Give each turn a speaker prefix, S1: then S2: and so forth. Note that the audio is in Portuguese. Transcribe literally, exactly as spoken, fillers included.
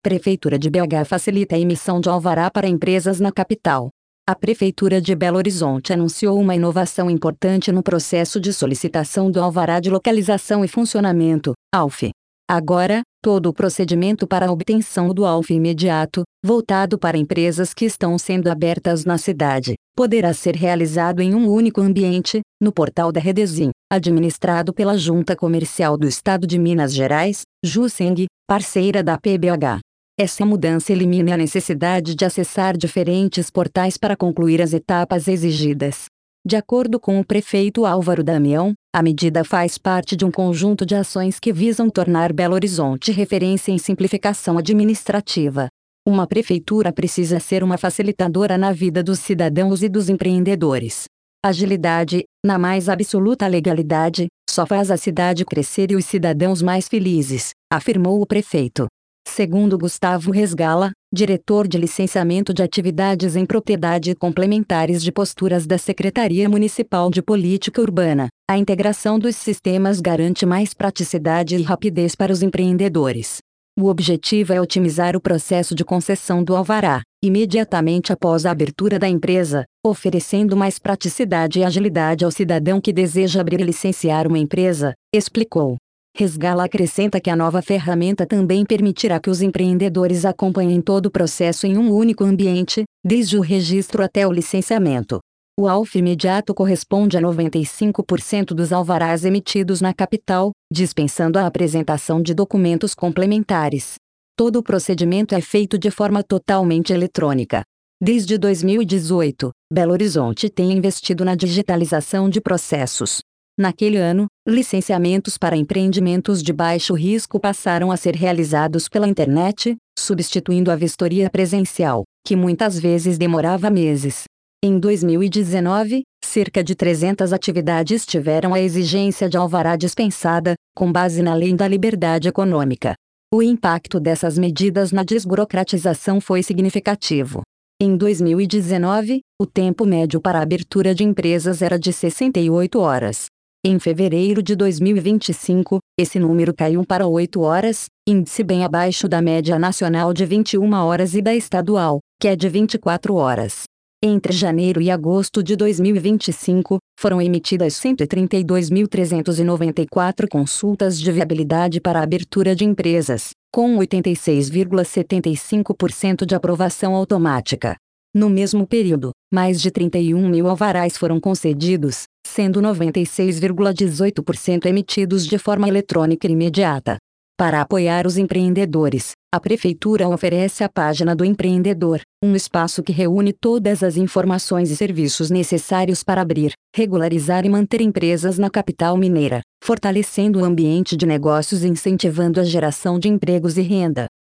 S1: Prefeitura de B H facilita a emissão de alvará para empresas na capital. A Prefeitura de Belo Horizonte anunciou uma inovação importante no processo de solicitação do Alvará de Localização e Funcionamento, A L F. Agora, todo o procedimento para a obtenção do A L F imediato, voltado para empresas que estão sendo abertas na cidade, poderá ser realizado em um único ambiente, no portal da Redezim, administrado pela Junta Comercial do Estado de Minas Gerais, JUSENG, parceira da P B H. Essa mudança elimina a necessidade de acessar diferentes portais para concluir as etapas exigidas. De acordo com o prefeito Álvaro Damião, a medida faz parte de um conjunto de ações que visam tornar Belo Horizonte referência em simplificação administrativa. Uma prefeitura precisa ser uma facilitadora na vida dos cidadãos e dos empreendedores. Agilidade, na mais absoluta legalidade, só faz a cidade crescer e os cidadãos mais felizes, afirmou o prefeito. Segundo Gustavo Resgala, diretor de licenciamento de atividades em propriedade e complementares de posturas da Secretaria Municipal de Política Urbana, a integração dos sistemas garante mais praticidade e rapidez para os empreendedores. O objetivo é otimizar o processo de concessão do alvará, imediatamente após a abertura da empresa, oferecendo mais praticidade e agilidade ao cidadão que deseja abrir e licenciar uma empresa, explicou. Resgala acrescenta que a nova ferramenta também permitirá que os empreendedores acompanhem todo o processo em um único ambiente, desde o registro até o licenciamento. O A L F imediato corresponde a noventa e cinco por cento dos alvarás emitidos na capital, dispensando a apresentação de documentos complementares. Todo o procedimento é feito de forma totalmente eletrônica. Desde dois mil e dezoito, Belo Horizonte tem investido na digitalização de processos. Naquele ano, licenciamentos para empreendimentos de baixo risco passaram a ser realizados pela internet, substituindo a vistoria presencial, que muitas vezes demorava meses. Em dois mil e dezenove, cerca de trezentas atividades tiveram a exigência de alvará dispensada, com base na Lei da Liberdade Econômica. O impacto dessas medidas na desburocratização foi significativo. Em dois mil e dezenove, o tempo médio para a abertura de empresas era de sessenta e oito horas. Em fevereiro de dois mil e vinte e cinco, esse número caiu para oito horas, índice bem abaixo da média nacional de vinte e uma horas e da estadual, que é de vinte e quatro horas. Entre janeiro e agosto de dois mil e vinte e cinco, foram emitidas cento e trinta e dois mil trezentas e noventa e quatro consultas de viabilidade para a abertura de empresas, com oitenta e seis vírgula setenta e cinco por cento de aprovação automática. No mesmo período, mais de trinta e um mil alvarás foram concedidos, sendo noventa e seis vírgula dezoito por cento emitidos de forma eletrônica imediata. Para apoiar os empreendedores, a Prefeitura oferece a página do empreendedor, um espaço que reúne todas as informações e serviços necessários para abrir, regularizar e manter empresas na capital mineira, fortalecendo o ambiente de negócios e incentivando a geração de empregos e renda.